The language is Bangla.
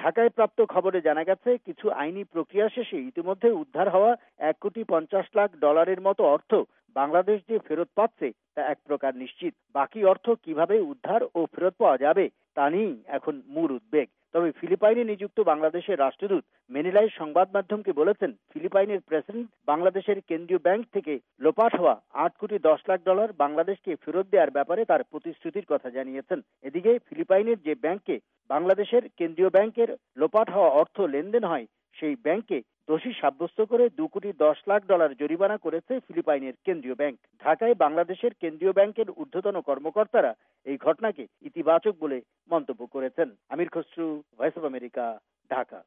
ঢাকায় প্রাপ্ত খবরে জানা গেছে, কিছু আইনি প্রক্রিয়া শেষে ইতিমধ্যে উদ্ধার হওয়া $1,50,00,000 মতো অর্থ বাংলাদেশ যে ফেরত পাচ্ছে তা এক প্রকার নিশ্চিত। বাকি অর্থ কিভাবে উদ্ধার ও ফেরত পাওয়া যাবে তা নিয়েই এখন মূল উদ্বেগ। তবে ফিলিপাইনে নিযুক্ত বাংলাদেশের রাষ্ট্রদূত মেনিলায় সংবাদ মাধ্যমকে বলেছেন, ফিলিপাইনের প্রেসিডেন্ট বাংলাদেশের কেন্দ্রীয় ব্যাংক থেকে লোপাট হওয়া $8,10,00,000 বাংলাদেশকে ফেরত দেওয়ার ব্যাপারে তার প্রতিশ্রুতির কথা জানিয়েছেন। এদিকে ফিলিপাইনের যে ব্যাংকে বাংলাদেশের কেন্দ্রীয় ব্যাংকের লোপাট হওয়া অর্থ লেনদেন হয়, সেই ব্যাংককে দোষী সাব্যস্ত করে $2,10,00,000 জরিমানা করেছে ফিলিপাইনের কেন্দ্রীয় ব্যাংক। ঢাকায় বাংলাদেশের কেন্দ্রীয় ব্যাংকের ঊর্ধ্বতন কর্মকর্তারা এই ঘটনাকে ইতিবাচক বলে মন্তব্য করেছেন। Amir Khasru, Voice of America, Dhaka.